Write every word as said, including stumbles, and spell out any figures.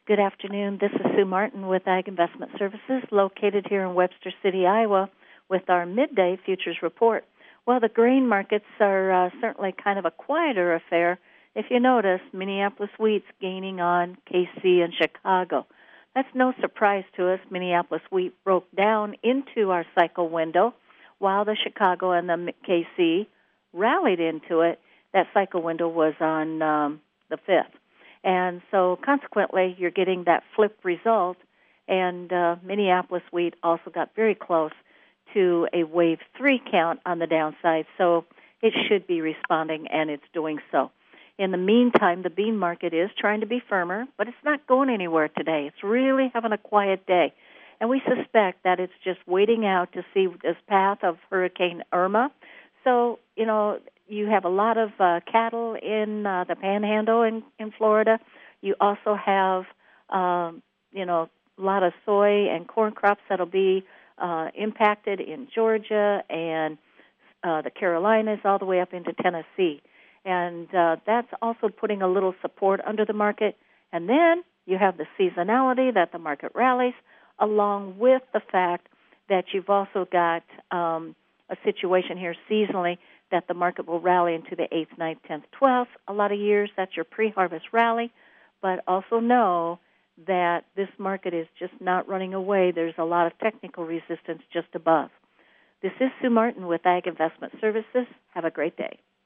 Good afternoon. This is Sue Martin with Ag Investment Services, located here in Webster City, Iowa, with our midday futures report. Well, the grain markets are uh, certainly kind of a quieter affair. If you notice, Minneapolis wheat's gaining on K C and Chicago. That's no surprise to us. Minneapolis wheat broke down into our cycle window, while the Chicago and the K C rallied into it. That cycle window was on um, the fifth. And so consequently, you're getting that flip result, and uh, Minneapolis wheat also got very close to a wave three count on the downside, so it should be responding, and it's doing so. In the meantime, the bean market is trying to be firmer, but it's not going anywhere today. It's really having a quiet day, and we suspect that it's just waiting out to see this path of Hurricane Irma. So, you know, you have a lot of uh, cattle in uh, the Panhandle in, in Florida. You also have, um, you know, a lot of soy and corn crops that'll be uh, impacted in Georgia and uh, the Carolinas all the way up into Tennessee. And uh, that's also putting a little support under the market. And then you have the seasonality that the market rallies, along with the fact that you've also got um, a situation here seasonally that the market will rally into the eighth, ninth, tenth, twelfth. A lot of years, that's your pre-harvest rally. But also know that this market is just not running away. There's a lot of technical resistance just above. This is Sue Martin with Ag Investment Services. Have a great day.